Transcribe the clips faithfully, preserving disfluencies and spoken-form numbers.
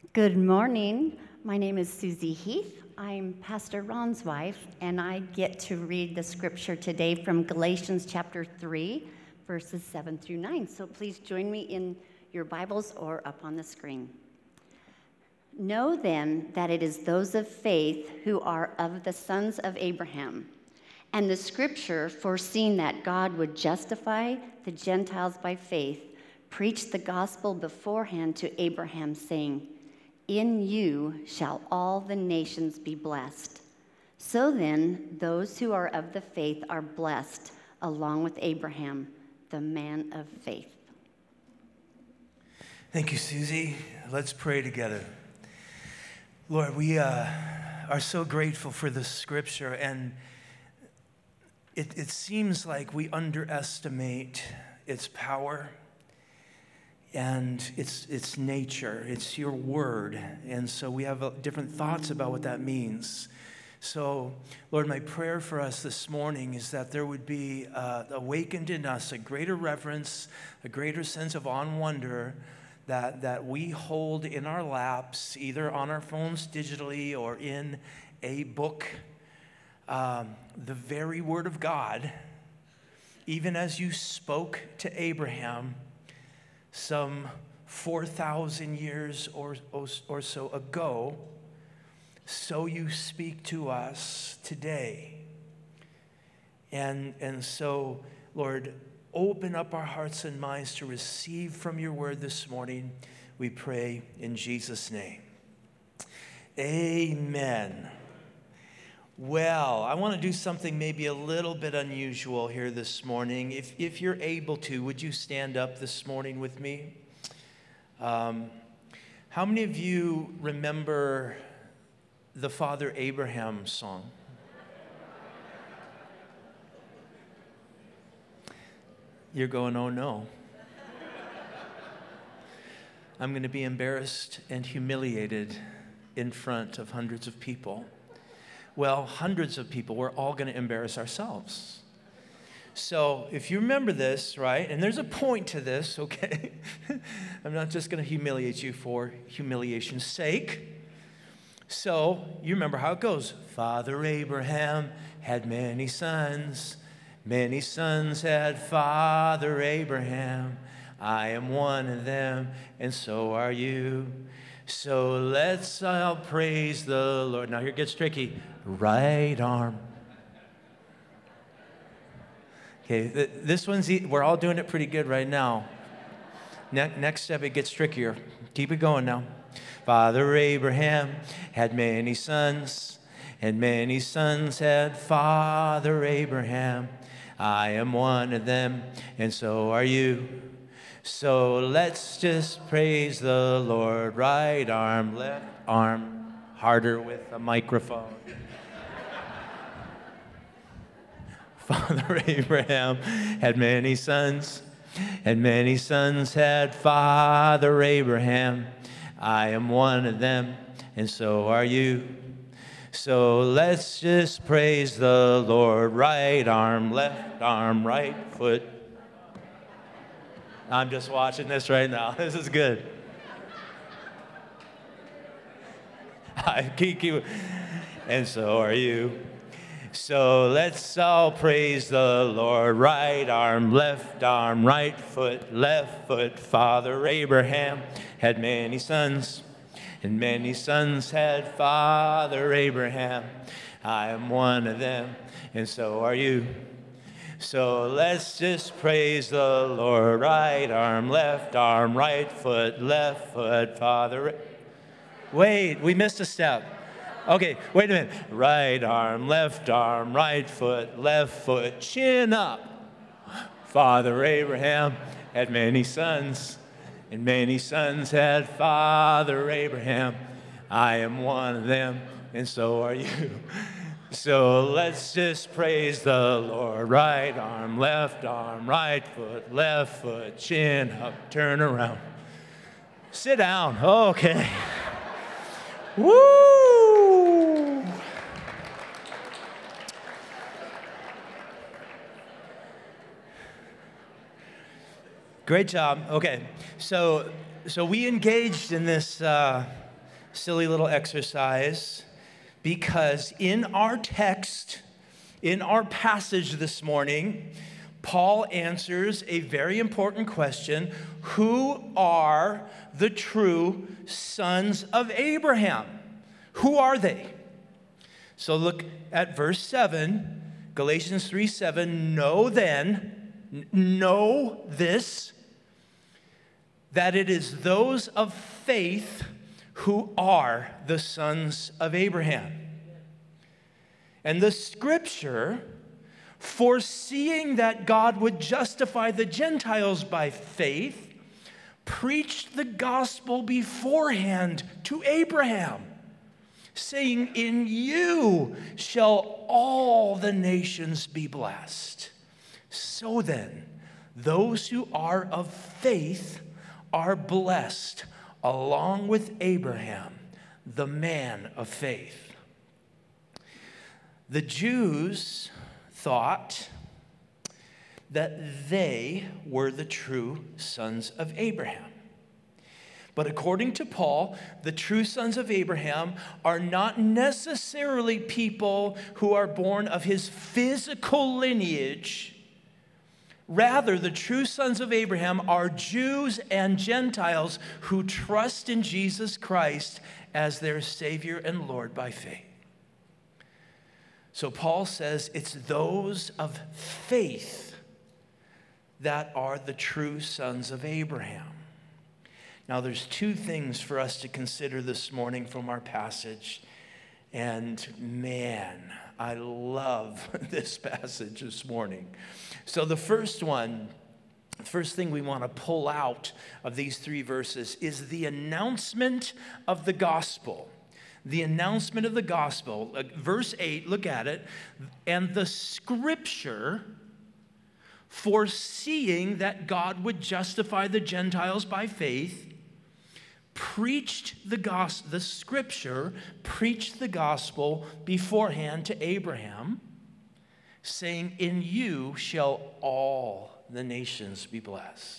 Good morning. My name is Susie Heath. I'm Pastor Ron's wife, and I get to read the scripture today from Galatians chapter three, verses seven through nine. So please join me in your Bibles or up on the screen. Know then that it is those of faith who are of the sons of Abraham. And the scripture, foreseeing that God would justify the Gentiles by faith, preached the gospel beforehand to Abraham, saying, "In you shall all the nations be blessed." So then, those who are of the faith are blessed, along with Abraham, the man of faith. Thank you, Susie. Let's pray together. Lord, we uh, are so grateful for this scripture, and it, it seems like we underestimate its power and its its nature. It's your word, and so we have uh, different thoughts about what that means. So, Lord, my prayer for us this morning is that there would be uh, awakened in us a greater reverence, a greater sense of awe and wonder that, that we hold in our laps, either on our phones digitally or in a book, um, the very word of God, even as you spoke to Abraham some four thousand years or, or so ago, so you speak to us today. And, and so, Lord, open up our hearts and minds to receive from your word this morning, we pray in Jesus' name. Amen. Well, I want to do something maybe a little bit unusual here this morning. If, if you're able to, would you stand up this morning with me? Um, how many of you remember the Father Abraham song? You're going, oh no. I'm going to be embarrassed and humiliated in front of hundreds of people. Well, hundreds of people, we're all going to embarrass ourselves. So if you remember this, right, and there's a point to this, okay? I'm not just going to humiliate you for humiliation's sake. So you remember how it goes. Father Abraham had many sons. Many sons had Father Abraham. I am one of them, and so are you. So let's all praise the Lord. Now here it gets tricky. Right arm. Okay, th- this one's, e- we're all doing it pretty good right now. Ne- next step, it gets trickier. Keep it going now. Father Abraham had many sons, and many sons had Father Abraham. I am one of them, and so are you. So let's just praise the Lord. Right arm, left arm, harder with a microphone. Father Abraham had many sons, and many sons had Father Abraham. I am one of them, and so are you. So let's just praise the Lord. Right arm, left arm, right foot. I'm just watching this right now. This is good. I keep, keep, and so are you. So let's all praise the Lord. Right arm, left arm, right foot, left foot. Father Abraham had many sons, and many sons had Father Abraham. I am one of them, and so are you. So let's just praise the Lord. Right arm, left arm, right foot, left foot. Father. Wait, we missed a step. Okay, wait a minute. Right arm, left arm, right foot, left foot, chin up. Father Abraham had many sons, and many sons had Father Abraham. I am one of them, and so are you. So let's just praise the Lord. Right arm, left arm, right foot, left foot, chin up, turn around. Sit down. Okay. Woo! Great job. Okay, so so we engaged in this uh, silly little exercise, because in our text, in our passage this morning, Paul answers a very important question. Who are the true sons of Abraham? Who are they? So look at verse seven, Galatians three seven. Know then, know this, that it is those of faith who are the sons of Abraham. And the scripture, foreseeing that God would justify the Gentiles by faith, preached the gospel beforehand to Abraham, saying, in you shall all the nations be blessed. So then, those who are of faith are blessed, along with Abraham, the man of faith. The Jews thought that they were the true sons of Abraham. But according to Paul, the true sons of Abraham are not necessarily people who are born of his physical lineage. Rather, the true sons of Abraham are Jews and Gentiles who trust in Jesus Christ as their Savior and Lord by faith. So Paul says it's those of faith that are the true sons of Abraham. Now, there's two things for us to consider this morning from our passage. And man, I love this passage this morning. So the first one, the first thing we want to pull out of these three verses is the announcement of the gospel. The announcement of the gospel. Uh, verse eight, look at it. And the scripture, foreseeing that God would justify the Gentiles by faith, preached the gospel, the scripture preached the gospel beforehand to Abraham, saying, in you shall all the nations be blessed.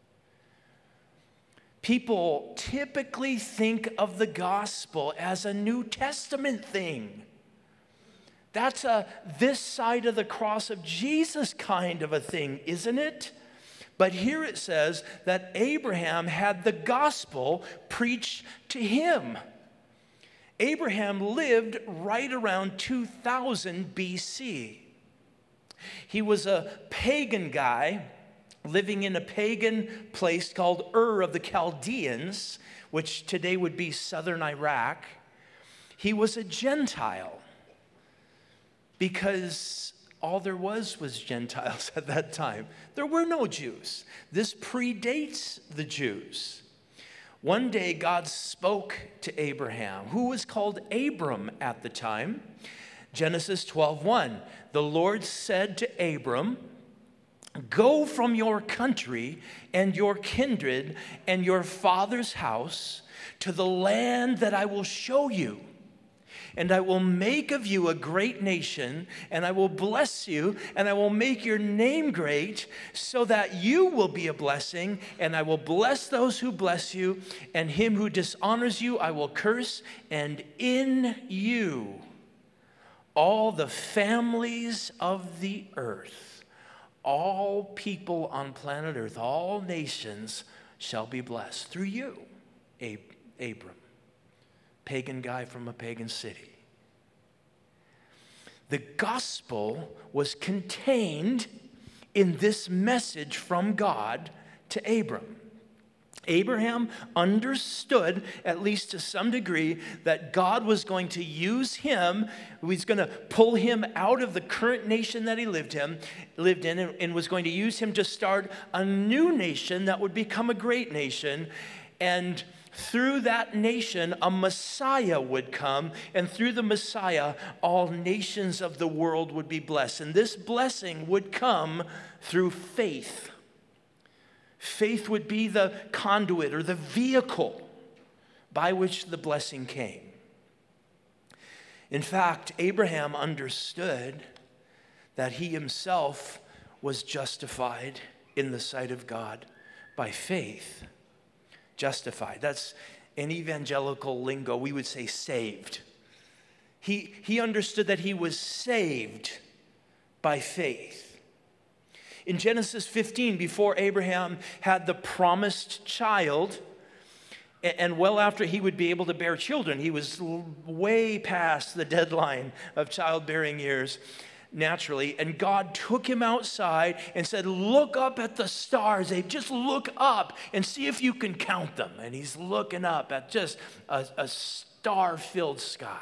People typically think of the gospel as a New Testament thing. That's a this side of the cross of Jesus kind of a thing, isn't it? But here it says that Abraham had the gospel preached to him. Abraham lived right around two thousand B C. He was a pagan guy living in a pagan place called Ur of the Chaldeans, which today would be southern Iraq. He was a Gentile because all there was was Gentiles at that time. There were no Jews. This predates the Jews. One day God spoke to Abraham, who was called Abram at the time. Genesis twelve one. The Lord said to Abram, go from your country and your kindred and your father's house to the land that I will show you. And I will make of you a great nation, and I will bless you, and I will make your name great, so that you will be a blessing, and I will bless those who bless you, and him who dishonors you I will curse, and in you all the families of the earth, all people on planet earth, all nations shall be blessed through you, Ab- Abram. Pagan guy from a pagan city. The gospel was contained in this message from God to Abram. Abraham understood, at least to some degree, that God was going to use him. He was going to pull him out of the current nation that he lived in, lived in, and, and was going to use him to start a new nation that would become a great nation. And through that nation, a Messiah would come, and through the Messiah, all nations of the world would be blessed. And this blessing would come through faith. Faith would be the conduit or the vehicle by which the blessing came. In fact, Abraham understood that he himself was justified in the sight of God by faith. Justified. That's in evangelical lingo, we would say saved. He, he understood that he was saved by faith. In Genesis fifteen, before Abraham had the promised child, and well after he would be able to bear children, he was way past the deadline of childbearing years, naturally, and God took him outside and said, look up at the stars, Abe, just look up and see if you can count them. And he's looking up at just a, a star-filled sky.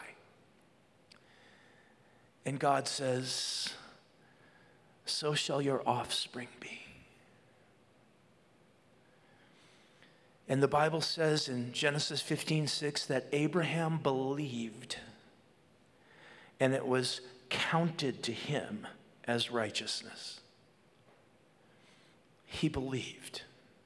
And God says, so shall your offspring be. And the Bible says in Genesis fifteen six that Abraham believed, and it was counted to him as righteousness. He believed.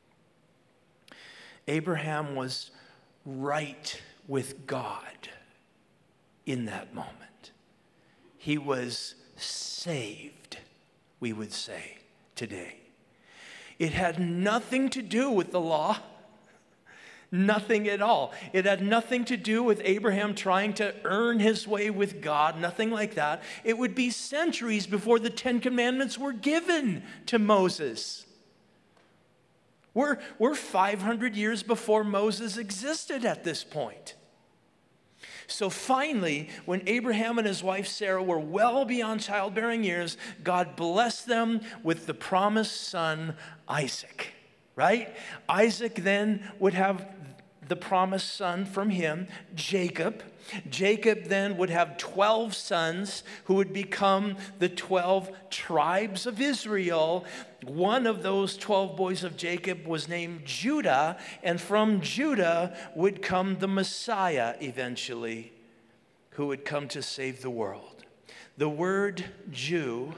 Abraham was right with God in that moment. He was saved, we would say today. It had nothing to do with the law. Nothing at all. It had nothing to do with Abraham trying to earn his way with God, nothing like that. It would be centuries before the Ten Commandments were given to Moses. We're, we're five hundred years before Moses existed at this point. So finally, when Abraham and his wife Sarah were well beyond childbearing years, God blessed them with the promised son, Isaac, right? Isaac then would have the promised son from him, Jacob. Jacob then would have twelve sons who would become the twelve tribes of Israel. One of those twelve boys of Jacob was named Judah, and from Judah would come the Messiah eventually, who would come to save the world. The word Jew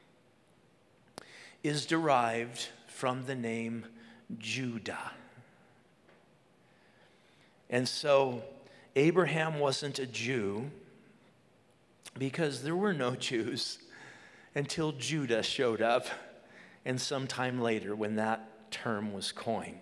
is derived from the name Judah. And so Abraham wasn't a Jew because there were no Jews until Judah showed up, and sometime later when that term was coined.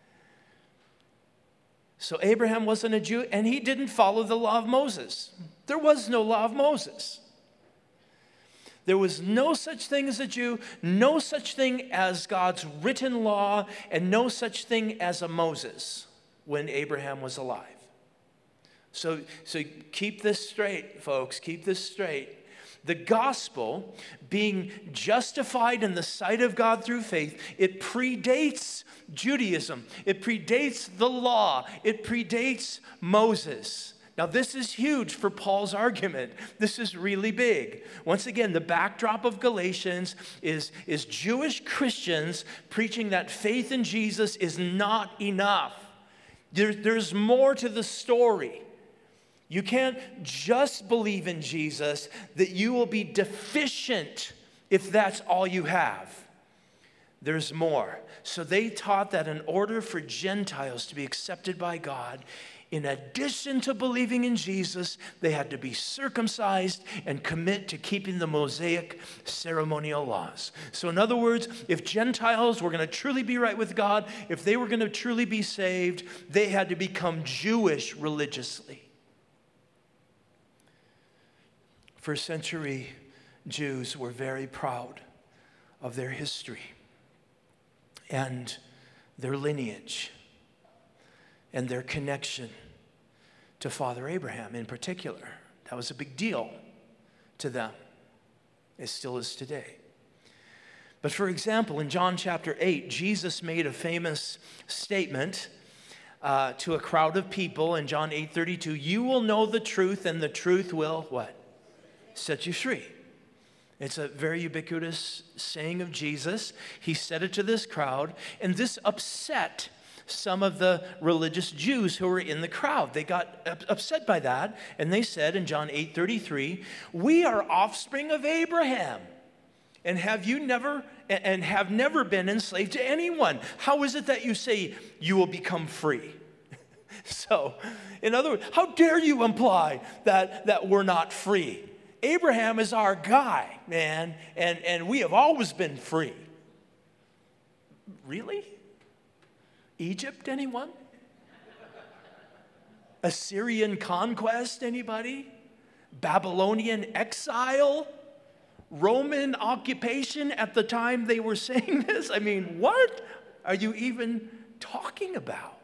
So Abraham wasn't a Jew, and he didn't follow the law of Moses. There was no law of Moses. There was no such thing as a Jew, no such thing as God's written law, and no such thing as a Moses when Abraham was alive. So, so keep this straight, folks, keep this straight. The gospel, being justified in the sight of God through faith, it predates Judaism. It predates the law. It predates Moses. Now, this is huge for Paul's argument. This is really big. Once again, the backdrop of Galatians is, is Jewish Christians preaching that faith in Jesus is not enough. There, there's more to the story. You can't just believe in Jesus, that you will be deficient if that's all you have. There's more. So they taught that in order for Gentiles to be accepted by God, in addition to believing in Jesus, they had to be circumcised and commit to keeping the Mosaic ceremonial laws. So in other words, if Gentiles were going to truly be right with God, if they were going to truly be saved, they had to become Jewish religiously. First century Jews were very proud of their history and their lineage and their connection to Father Abraham in particular. That was a big deal to them. It still is today. But for example, in John chapter eight, Jesus made a famous statement uh, to a crowd of people in John eight thirty-two. You will know the truth, and the truth will what? Set you free. It's a very ubiquitous saying of Jesus. He said it to this crowd, and this upset some of the religious Jews who were in the crowd. They got upset by that, and they said in John eight thirty-three, we are offspring of Abraham, and have you never and have never been enslaved to anyone. How is it that you say you will become free? So, in other words, how dare you imply that, that we're not free? Abraham is our guy, man, and, and we have always been free. Really? Egypt, anyone? Assyrian conquest, anybody? Babylonian exile? Roman occupation at the time they were saying this? I mean, what are you even talking about?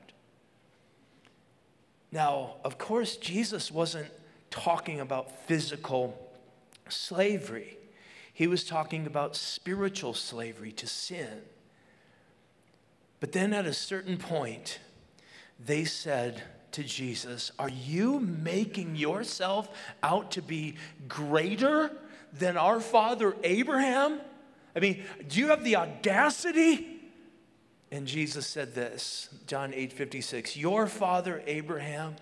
Now, of course, Jesus wasn't talking about physical slavery. He was talking about spiritual slavery to sin. But then at a certain point, they said to Jesus, "Are you making yourself out to be greater than our father Abraham? I mean, do you have the audacity?" And Jesus said this, John eight fifty-six, "Your father Abraham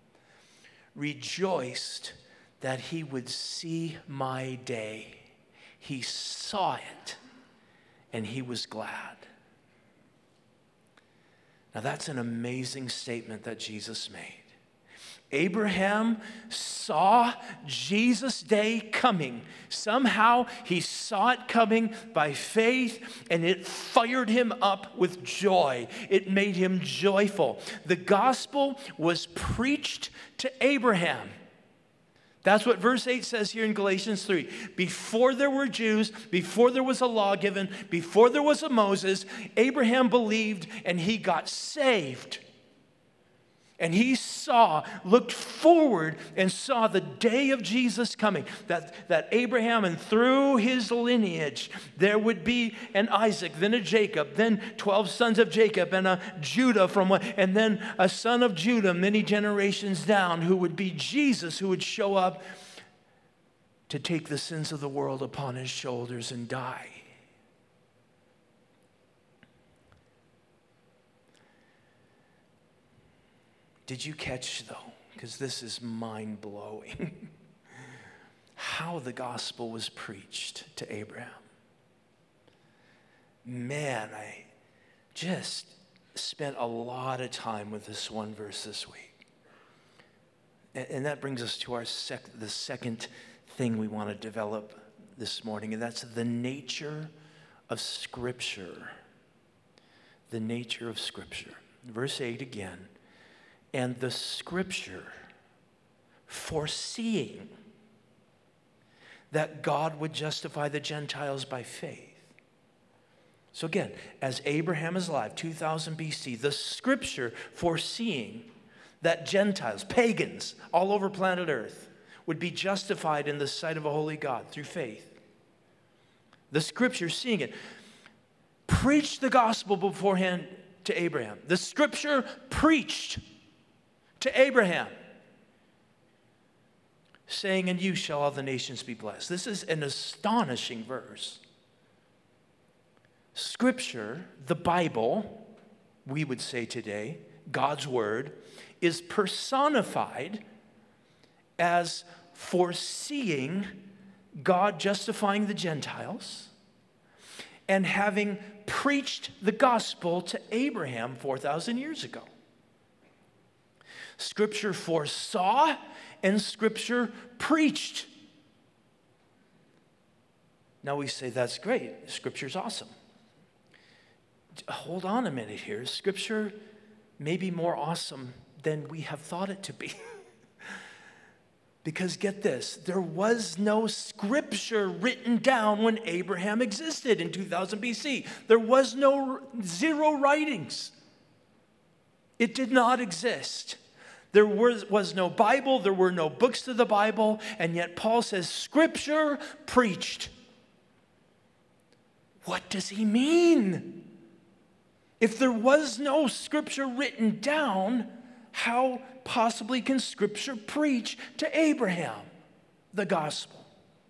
rejoiced that he would see my day. He saw it, and he was glad." Now that's an amazing statement that Jesus made. Abraham saw Jesus' day coming. Somehow he saw it coming by faith, and it fired him up with joy. It made him joyful. The gospel was preached to Abraham. That's what verse eight says here in Galatians three. Before there were Jews, before there was a law given, before there was a Moses, Abraham believed and he got saved. And he saw, looked forward and saw the day of Jesus coming. That, that Abraham, and through his lineage, there would be an Isaac, then a Jacob, then twelve sons of Jacob, and a Judah from one, and then a son of Judah many generations down, who would be Jesus, who would show up to take the sins of the world upon his shoulders and die. Did you catch, though, because this is mind-blowing, how the gospel was preached to Abraham? Man, I just spent a lot of time with this one verse this week. And, and that brings us to our sec- the second thing we want to develop this morning, and that's the nature of Scripture. The nature of Scripture. Verse eight again. "And the Scripture, foreseeing that God would justify the Gentiles by faith." So again, as Abraham is alive, two thousand B C, the Scripture foreseeing that Gentiles, pagans all over planet Earth, would be justified in the sight of a holy God through faith. The Scripture, seeing it, preached the gospel beforehand to Abraham. The Scripture preached to Abraham, saying, "In you shall all the nations be blessed." This is an astonishing verse. Scripture, the Bible, we would say today, God's Word, is personified as foreseeing God justifying the Gentiles and having preached the gospel to Abraham four thousand years ago. Scripture foresaw and Scripture preached. Now we say, that's great. Scripture's awesome. Hold on a minute here. Scripture may be more awesome than we have thought it to be. Because get this, there was no Scripture written down when Abraham existed in two thousand B C. There was no, zero writings. It did not exist. There was, was no Bible, there were no books to the Bible, and yet Paul says, Scripture preached. What does he mean? If there was no Scripture written down, how possibly can Scripture preach to Abraham the gospel?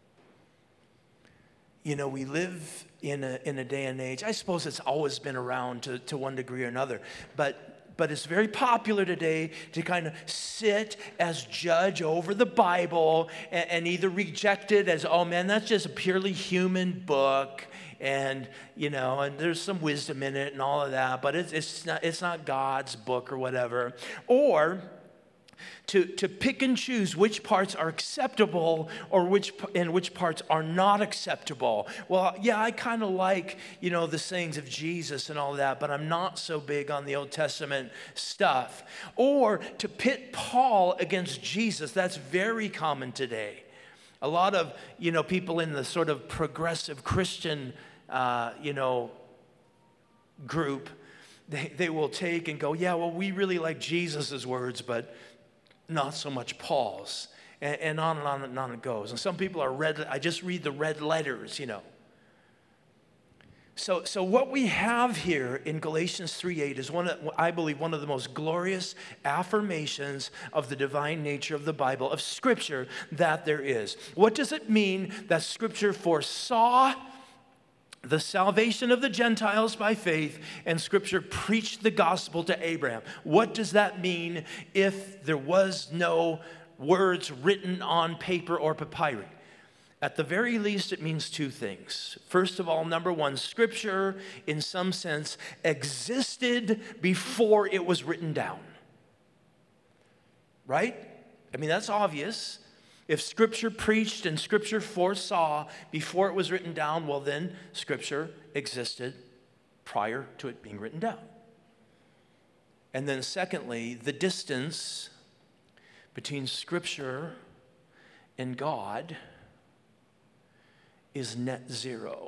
You know, we live in a, in a day and age, I suppose it's always been around to, to one degree or another, but But it's very popular today to kind of sit as judge over the Bible and, and either reject it as, oh man, that's just a purely human book, and you know, and there's some wisdom in it and all of that, but it's it's not it's not God's book or whatever. Or to, to pick and choose which parts are acceptable or which and which parts are not acceptable. Well, yeah, I kind of like, you know, the sayings of Jesus and all that, but I'm not so big on the Old Testament stuff. Or to pit Paul against Jesus. That's very common today. A lot of, you know, people in the sort of progressive Christian, uh, you know, group, they, they will take and go, yeah, well, we really like Jesus's words, but not so much Paul's, and, and on and on and on it goes. And some people are red, I just read the red letters, you know. So, so what we have here in Galatians three eight is one of, I believe, one of the most glorious affirmations of the divine nature of the Bible, of Scripture, that there is. What does it mean that Scripture foresaw the salvation of the Gentiles by faith, and Scripture preached the gospel to Abraham? What does that mean if there was no words written on paper or papyri? At the very least, it means two things. First of all, number one, Scripture, in some sense, existed before it was written down. Right? I mean, that's obvious. If Scripture preached and Scripture foresaw before it was written down, well then Scripture existed prior to it being written down. And then secondly, the distance between Scripture and God is net zero.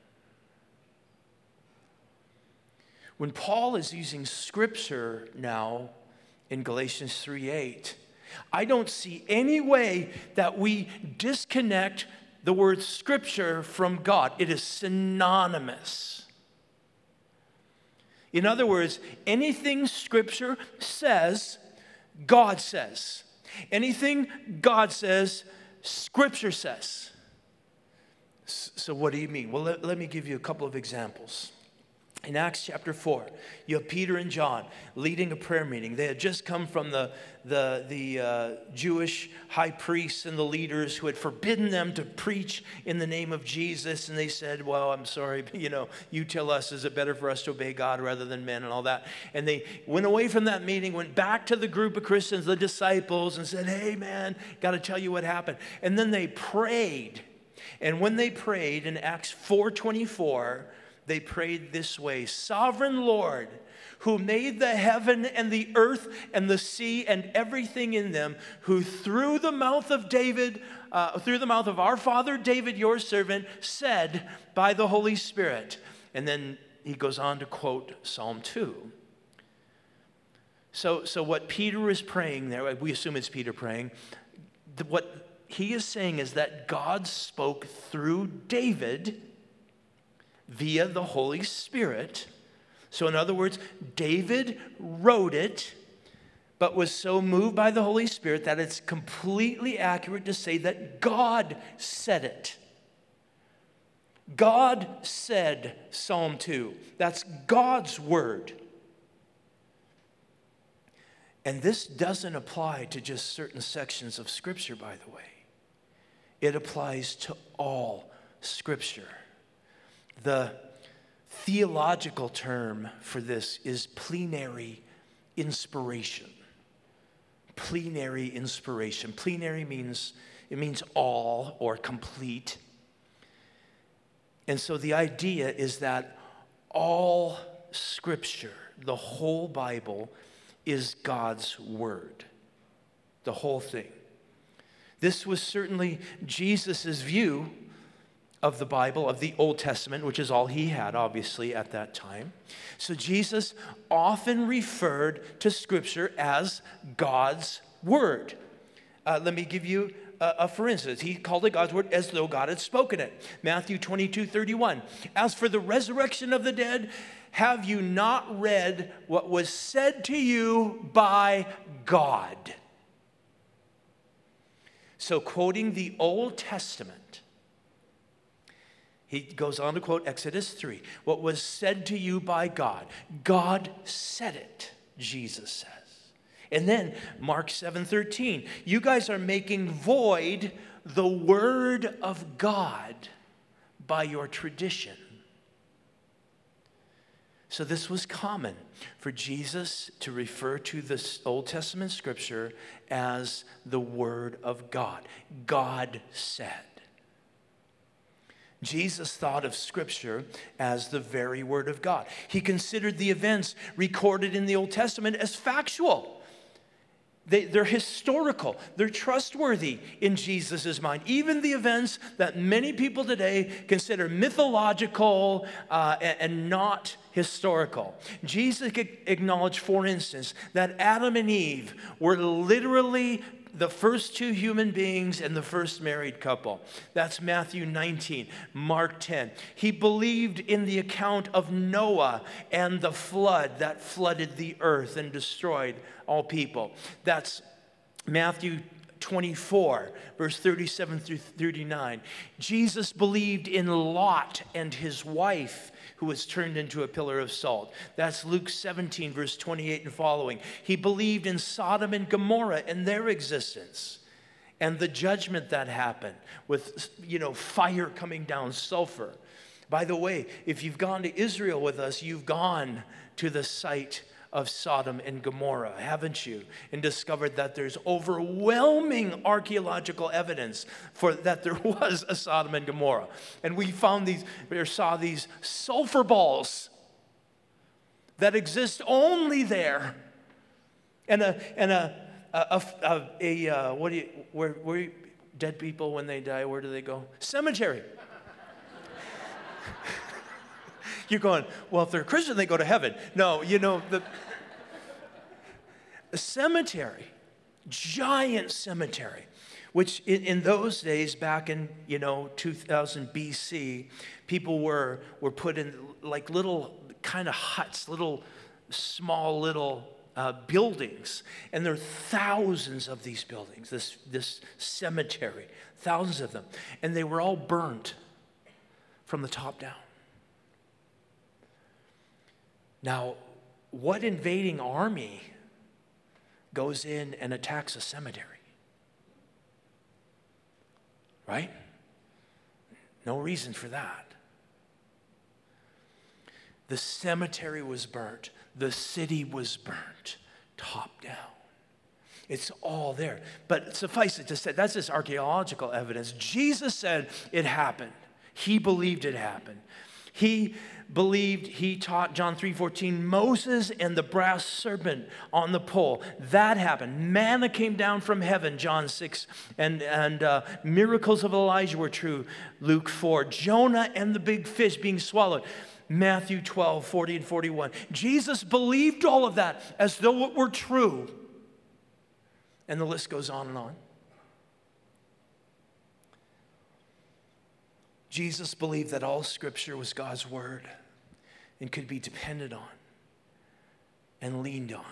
When Paul is using Scripture now in Galatians three eight, I don't see any way that we disconnect the word Scripture from God. It is synonymous. In other words, anything Scripture says, God says. Anything God says, Scripture says. So what do you mean? Well, let, let me give you a couple of examples. In Acts chapter four, you have Peter and John leading a prayer meeting. They had just come from the, the, the uh, Jewish high priests and the leaders who had forbidden them to preach in the name of Jesus. And they said, well, I'm sorry, but, you know, you tell us, is it better for us to obey God rather than men and all that? And they went away from that meeting, went back to the group of Christians, the disciples, and said, hey, man, got to tell you what happened. And then they prayed. And when they prayed in Acts four twenty-four, they prayed this way: Sovereign Lord, who made the heaven and the earth and the sea and everything in them, who through the mouth of David, uh, through the mouth of our father David, your servant, said by the Holy Spirit. And then he goes on to quote Psalm two. So, so what Peter is praying there, we assume it's Peter praying, what he is saying is that God spoke through David via the Holy Spirit. So in other words, David wrote it, but was so moved by the Holy Spirit that it's completely accurate to say that God said it. God said Psalm two. That's God's word. And this doesn't apply to just certain sections of Scripture, by the way. It applies to all Scripture. The theological term for this is plenary inspiration. Plenary inspiration. Plenary means, it means all or complete. And so the idea is that all Scripture, the whole Bible, is God's word. The whole thing. This was certainly Jesus' view of the Bible, of the Old Testament, which is all he had, obviously, at that time. So Jesus often referred to Scripture as God's word. Uh, let me give you a, a for instance. He called it God's word as though God had spoken it. Matthew twenty-two thirty-one. As for the resurrection of the dead, have you not read what was said to you by God? So quoting the Old Testament, he goes on to quote Exodus three. What was said to you by God. God said it, Jesus says. And then Mark seven thirteen. You guys are making void the word of God by your tradition. So this was common for Jesus to refer to the Old Testament scripture as the Word of God. God said. Jesus thought of Scripture as the very Word of God. He considered the events recorded in the Old Testament as factual. They, they're historical. They're trustworthy in Jesus' mind. Even the events that many people today consider mythological uh, and, and not historical. Jesus acknowledged, for instance, that Adam and Eve were literally the first two human beings and the first married couple. That's Matthew nineteen, Mark ten. He believed in the account of Noah and the flood that flooded the earth and destroyed all people. That's Matthew twenty-four, verse thirty-seven through thirty-nine. Jesus believed in Lot and his wife, who was turned into a pillar of salt. That's Luke seventeen, verse twenty-eight and following. He believed in Sodom and Gomorrah and their existence and the judgment that happened with, you know, fire coming down, sulfur. By the way, if you've gone to Israel with us, you've gone to the site of Sodom and Gomorrah, haven't you? And discovered that there's overwhelming archaeological evidence for that there was a Sodom and Gomorrah. And we found these, or saw these sulfur balls that exist only there. And a, and a, a, a, a, a what do you, where, where dead people, when they die, where do they go? Cemetery. You're going, well, if they're Christian, they go to heaven. No, you know, the, the cemetery, giant cemetery, which in, in those days, back in, you know, two thousand B C, people were, were put in like little kind of huts, little, small little uh, buildings. And there are thousands of these buildings, this, this cemetery, thousands of them. And they were all burnt from the top down. Now, what invading army goes in and attacks a cemetery? Right? No reason for that. The cemetery was burnt. The city was burnt, top down. It's all there. But suffice it to say, that's just archaeological evidence. Jesus said it happened. He believed it happened. He believed, he taught, John three fourteen, Moses and the brass serpent on the pole. That happened. Manna came down from heaven, John six, and, and uh, miracles of Elijah were true, Luke four. Jonah and the big fish being swallowed, Matthew twelve, forty and forty-one. Jesus believed all of that as though it were true. And the list goes on and on. Jesus believed that all Scripture was God's word and could be depended on and leaned on.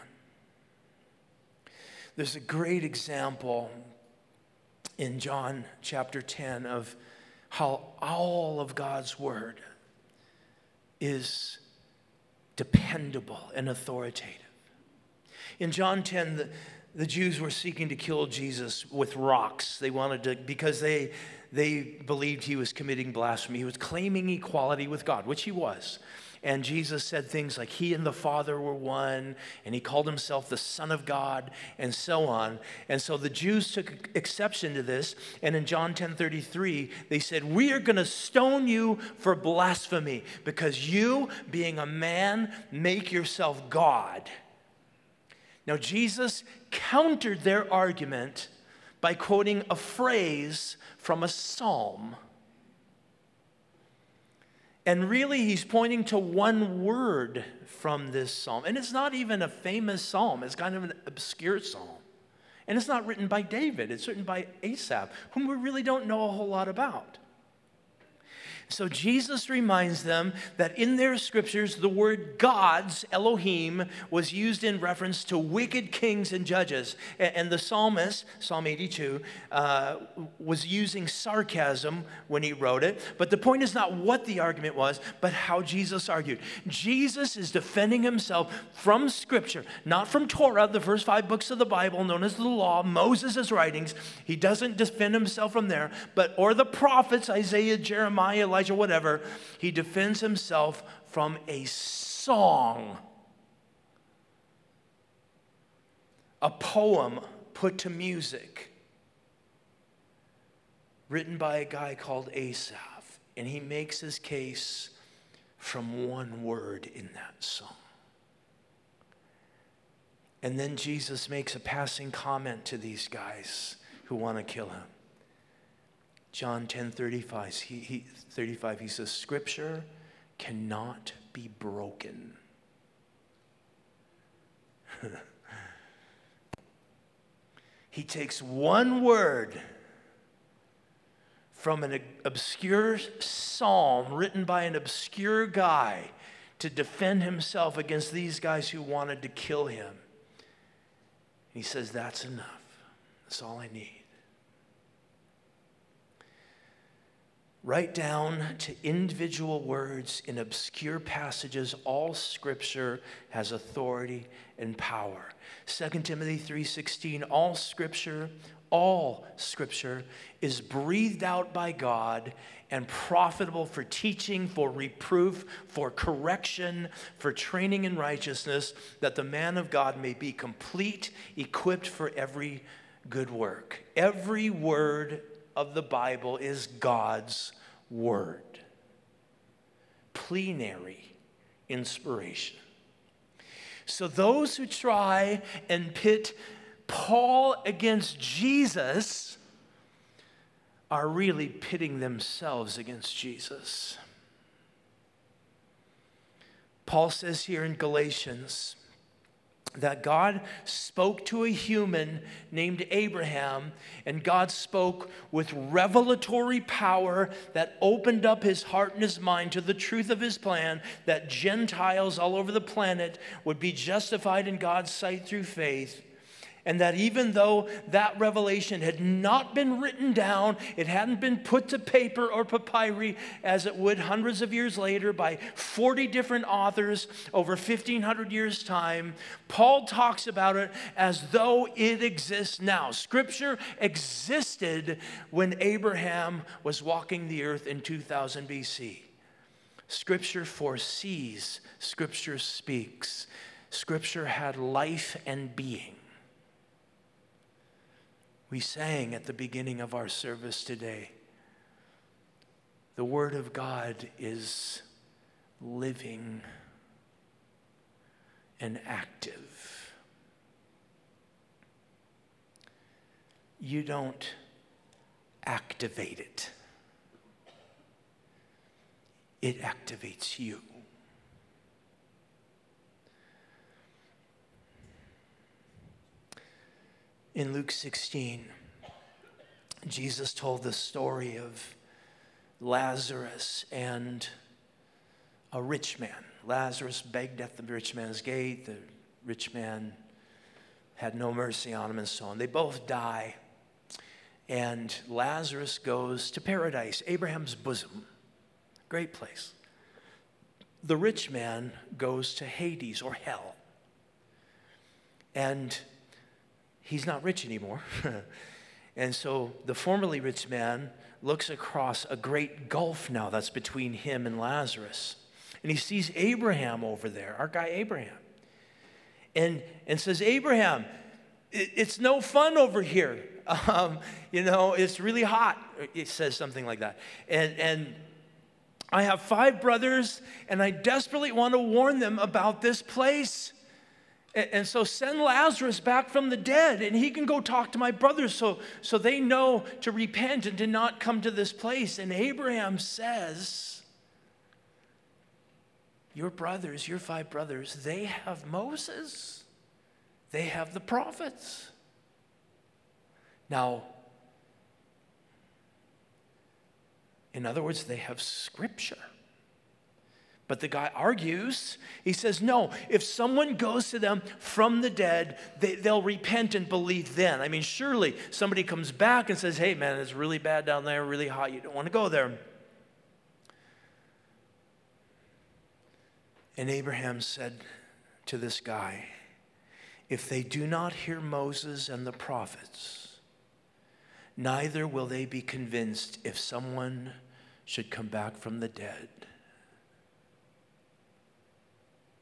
There's a great example in John chapter ten of how all of God's word is dependable and authoritative. In John ten, the, the Jews were seeking to kill Jesus with rocks. They wanted to, because they They believed he was committing blasphemy. He was claiming equality with God, which he was. And Jesus said things like he and the Father were one, and he called himself the Son of God, and so on. And so the Jews took exception to this, and in John ten thirty-three, they said, we are going to stone you for blasphemy, because you, being a man, make yourself God. Now, Jesus countered their argument by quoting a phrase from a psalm. And really, he's pointing to one word from this psalm. And it's not even a famous psalm. It's kind of an obscure psalm. And it's not written by David. It's written by Asaph, whom we really don't know a whole lot about. So Jesus reminds them that in their scriptures, the word gods, Elohim, was used in reference to wicked kings and judges. And the psalmist, Psalm eighty-two, uh, was using sarcasm when he wrote it. But the point is not what the argument was, but how Jesus argued. Jesus is defending himself from Scripture, not from Torah, the first five books of the Bible, known as the law, Moses' writings. He doesn't defend himself from there, but or the prophets, Isaiah, Jeremiah, Elijah, whatever. He defends himself from a song, a poem put to music, written by a guy called Asaph. And he makes his case from one word in that song. And then Jesus makes a passing comment to these guys who want to kill him. John ten thirty-five, he, he, thirty-five, he says, Scripture cannot be broken. He takes one word from an obscure psalm written by an obscure guy to defend himself against these guys who wanted to kill him. He says, that's enough. That's all I need. Right down to individual words in obscure passages, all Scripture has authority and power. Second Timothy three sixteen, all Scripture, all Scripture is breathed out by God and profitable for teaching, for reproof, for correction, for training in righteousness, that the man of God may be complete, equipped for every good work. Every word of the Bible is God's word. Plenary inspiration. So those who try and pit Paul against Jesus are really pitting themselves against Jesus. Paul says here in Galatians that God spoke to a human named Abraham, and God spoke with revelatory power that opened up his heart and his mind to the truth of his plan, that Gentiles all over the planet would be justified in God's sight through faith. And that even though that revelation had not been written down, it hadn't been put to paper or papyri as it would hundreds of years later by forty different authors over fifteen hundred years' time, Paul talks about it as though it exists now. Scripture existed when Abraham was walking the earth in two thousand B C. Scripture foresees, Scripture speaks. Scripture had life and being. We sang at the beginning of our service today, the Word of God is living and active. You don't activate it. It activates you. In Luke sixteen, Jesus told the story of Lazarus and a rich man. Lazarus begged at the rich man's gate. The rich man had no mercy on him and so on. They both die. And Lazarus goes to paradise, Abraham's bosom. Great place. The rich man goes to Hades or hell. And he's not rich anymore. And so the formerly rich man looks across a great gulf now that's between him and Lazarus. And he sees Abraham over there, our guy Abraham. And, and says, Abraham, it, it's no fun over here. Um, you know, it's really hot. It says something like that. And, and I have five brothers, and I desperately want to warn them about this place. And so send Lazarus back from the dead, and he can go talk to my brothers so, so they know to repent and to not come to this place. And Abraham says, your brothers, your five brothers, they have Moses. They have the prophets. Now, in other words, they have Scripture. But the guy argues. He says, no, if someone goes to them from the dead, they, they'll repent and believe then. I mean, surely somebody comes back and says, hey, man, it's really bad down there, really hot. You don't want to go there. And Abraham said to this guy, if they do not hear Moses and the prophets, neither will they be convinced if someone should come back from the dead.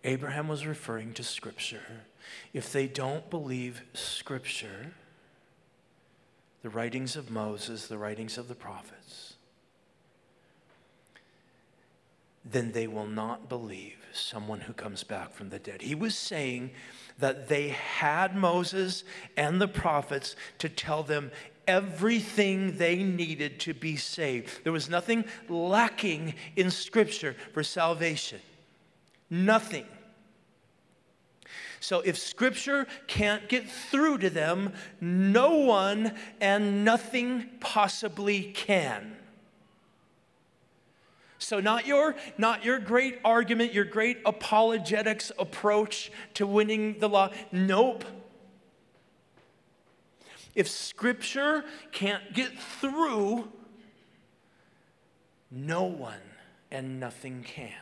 Abraham was referring to Scripture. If they don't believe Scripture, the writings of Moses, the writings of the prophets, then they will not believe someone who comes back from the dead. He was saying that they had Moses and the prophets to tell them everything they needed to be saved. There was nothing lacking in Scripture for salvation. Nothing. So if Scripture can't get through to them, no one and nothing possibly can. So not your, not your great argument, your great apologetics approach to winning the law. Nope. If Scripture can't get through, no one and nothing can.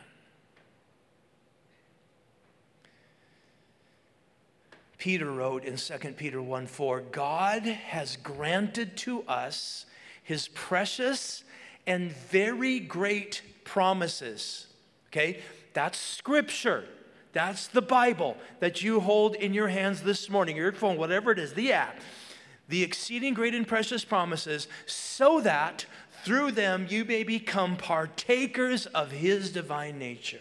Peter wrote in Second Peter one four, God has granted to us his precious and very great promises. Okay? That's Scripture. That's the Bible that you hold in your hands this morning, your phone, whatever it is, the app. The exceeding great and precious promises, so that through them you may become partakers of his divine nature.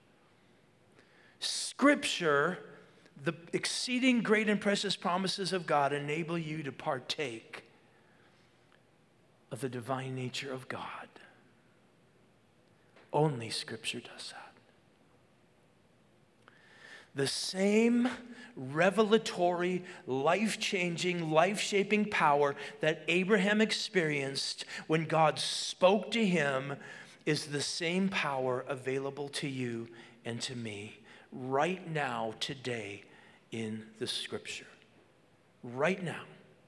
Scripture, the exceeding great and precious promises of God, enable you to partake of the divine nature of God. Only Scripture does that. The same revelatory, life-changing, life-shaping power that Abraham experienced when God spoke to him is the same power available to you and to me right now, today, in the Scripture. Right now.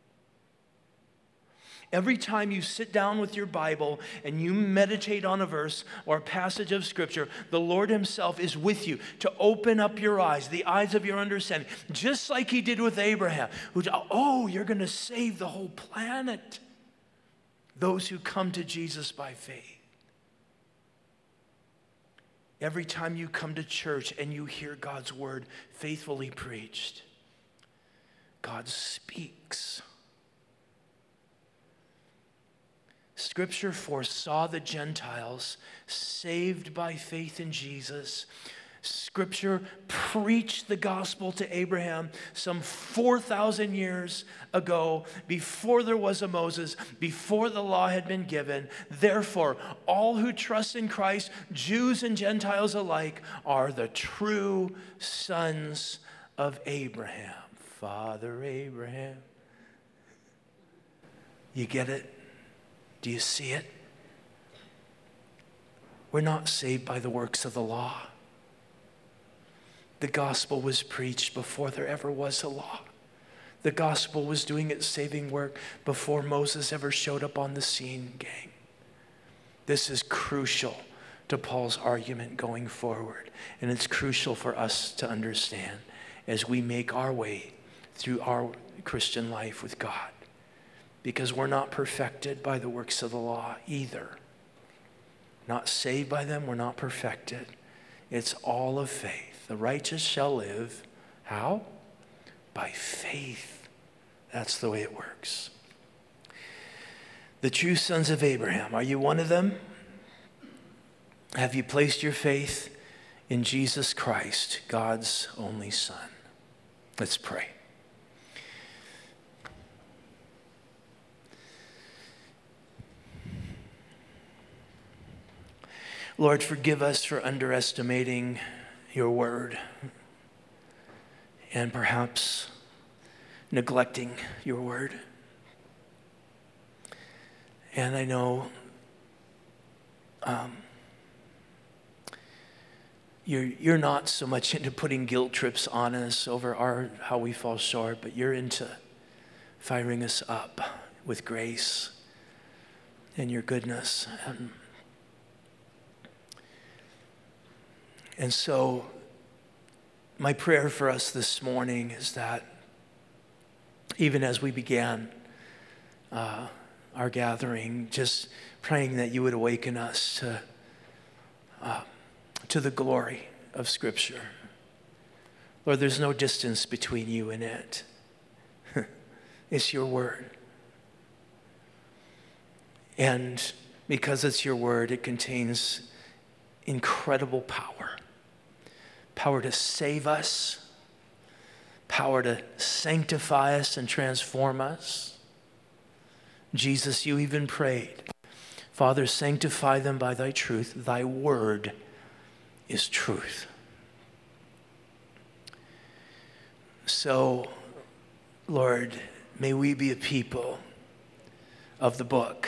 Every time you sit down with your Bible and you meditate on a verse or a passage of Scripture, the Lord himself is with you to open up your eyes, the eyes of your understanding, just like he did with Abraham, who, oh, you're going to save the whole planet. Those who come to Jesus by faith. Every time you come to church and you hear God's word faithfully preached, God speaks. Scripture foresaw the Gentiles saved by faith in Jesus. Scripture preached the gospel to Abraham some four thousand years ago, before there was a Moses, before the law had been given. Therefore, all who trust in Christ, Jews and Gentiles alike, are the true sons of Abraham. Father Abraham. You get it? Do you see it? We're not saved by the works of the law. The gospel was preached before there ever was a law. The gospel was doing its saving work before Moses ever showed up on the scene, gang. This is crucial to Paul's argument going forward. And it's crucial for us to understand as we make our way through our Christian life with God. Because we're not perfected by the works of the law either. Not saved by them, we're not perfected. It's all of faith. The righteous shall live, how? By faith. That's the way it works. The true sons of Abraham, are you one of them? Have you placed your faith in Jesus Christ, God's only Son? Let's pray. Lord, forgive us for underestimating your word and perhaps neglecting your word. And I know um, you're, you're not so much into putting guilt trips on us over our how we fall short, but you're into firing us up with grace and your goodness. And, And so my prayer for us this morning is that even as we began uh, our gathering, just praying that you would awaken us to, uh, to the glory of Scripture, Lord, there's no distance between you and it. It's your word. And because it's your word, it contains incredible power. Power to save us, power to sanctify us and transform us. Jesus, you even prayed, Father, sanctify them by thy truth. Thy word is truth. So, Lord, may we be a people of the book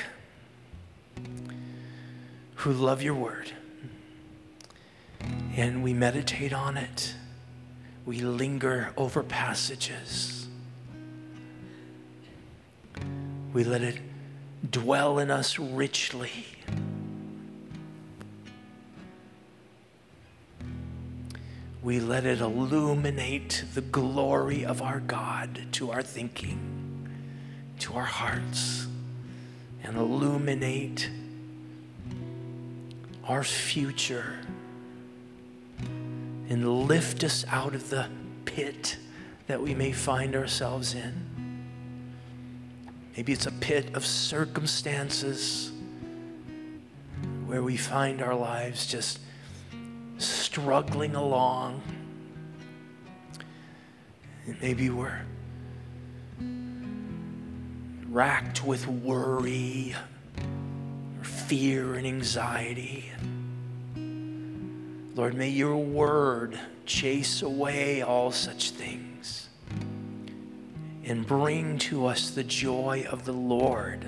who love your word, and we meditate on it. We linger over passages. We let it dwell in us richly. We let it illuminate the glory of our God to our thinking, to our hearts, and illuminate our future and lift us out of the pit that we may find ourselves in. Maybe it's a pit of circumstances where we find our lives just struggling along. And maybe we're racked with worry, or fear and anxiety. Lord, may your word chase away all such things and bring to us the joy of the Lord.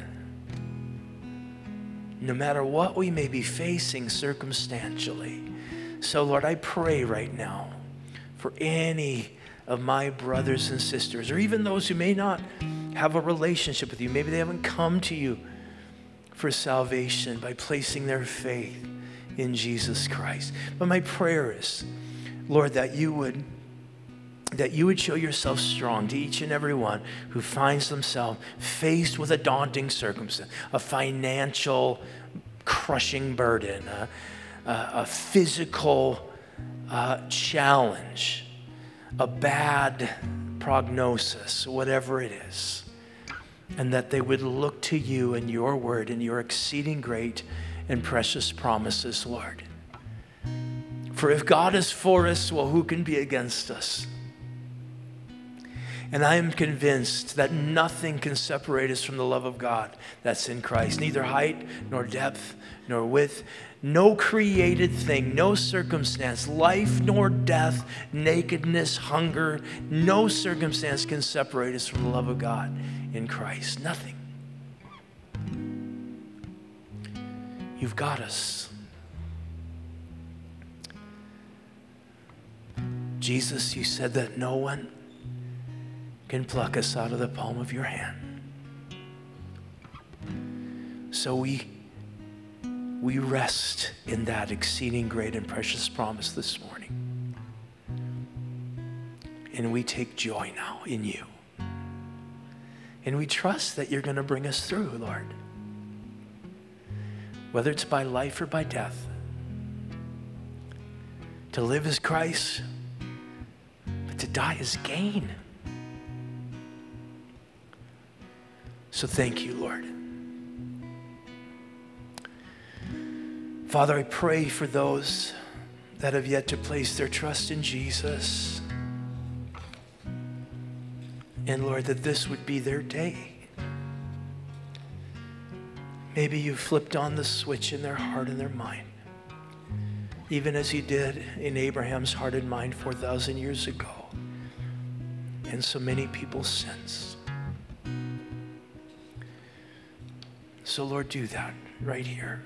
No matter what we may be facing circumstantially. So, Lord, I pray right now for any of my brothers and sisters, or even those who may not have a relationship with you. Maybe they haven't come to you for salvation by placing their faith in Jesus Christ. But my prayer is, Lord, that you would that you would show yourself strong to each and every one who finds themselves faced with a daunting circumstance, a financial crushing burden, a, a, a physical uh, challenge, a bad prognosis, whatever it is, and that they would look to you and your word and your exceeding great and precious promises, Lord. For if God is for us, well, who can be against us? And I am convinced that nothing can separate us from the love of God that's in Christ. Neither height, nor depth, nor width, no created thing, no circumstance, life nor death, nakedness, hunger, no circumstance can separate us from the love of God in Christ. Nothing. You've got us. Jesus, you said that no one can pluck us out of the palm of your hand. So we, we rest in that exceeding great and precious promise this morning. And we take joy now in you. And we trust that you're going to bring us through, Lord. Whether it's by life or by death. To live is Christ, but to die is gain. So thank you, Lord. Father, I pray for those that have yet to place their trust in Jesus. And Lord, that this would be their day. Maybe you flipped on the switch in their heart and their mind, even as you did in Abraham's heart and mind four thousand years ago, and so many people since. So Lord, do that right here.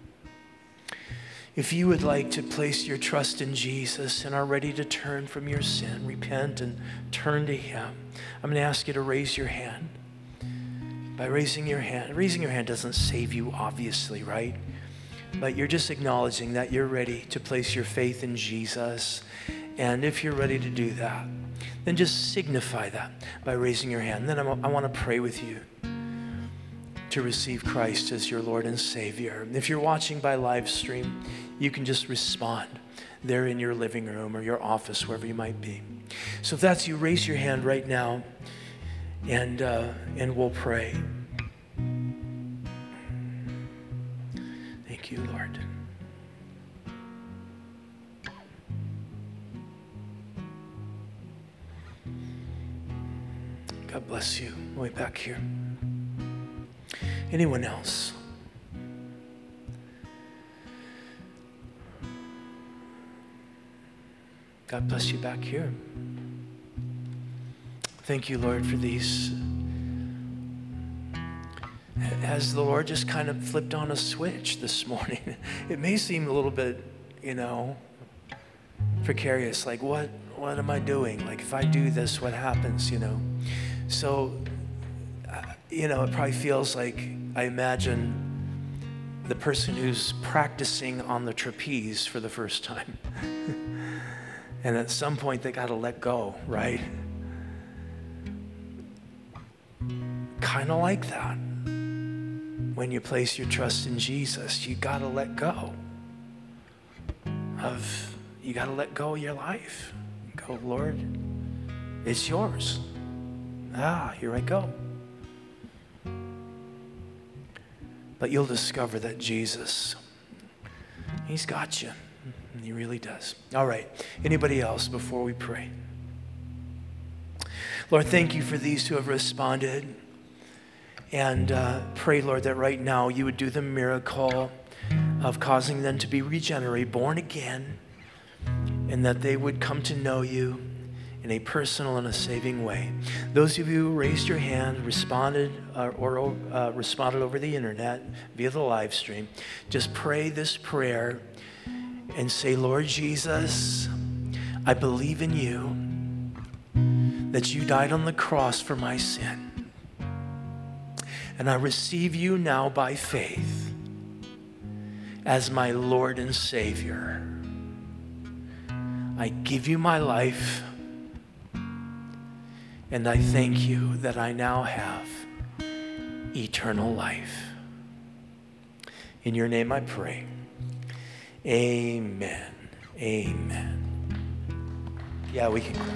If you would like to place your trust in Jesus and are ready to turn from your sin, repent and turn to him, I'm going to ask you to raise your hand. By raising your hand, raising your hand doesn't save you, obviously, right? But you're just acknowledging that you're ready to place your faith in Jesus. And if you're ready to do that, then just signify that by raising your hand. Then I'm, I want to pray with you to receive Christ as your Lord and Savior. If you're watching by live stream, you can just respond there in your living room or your office, wherever you might be. So if that's you, raise your hand right now, and uh, and we'll pray. Thank you, Lord. God bless you. Way back here. Anyone else? God bless you back here. Thank you, Lord, for these. Has the Lord just kind of flipped on a switch this morning? It may seem a little bit, you know, precarious. Like, what, what am I doing? Like, if I do this, what happens, you know? So, uh, you know, it probably feels like, I imagine, the person who's practicing on the trapeze for the first time. And at some point, they got to let go, right? Kind of like that. When you place your trust in Jesus, you got to let go of, you got to let go of your life. Go, Lord, it's yours. Ah, here I go. But you'll discover that Jesus, he's got you. He really does. All right. Anybody else before we pray? Lord, thank you for these who have responded. And uh, pray, Lord, that right now you would do the miracle of causing them to be regenerated, born again, and that they would come to know you in a personal and a saving way. Those of you who raised your hand, responded, uh, or uh, responded over the internet via the live stream, just pray this prayer and say, Lord Jesus, I believe in you, that you died on the cross for my sin. And I receive you now by faith as my Lord and Savior. I give you my life, and I thank you that I now have eternal life. In your name I pray. Amen. Amen. Yeah, we can.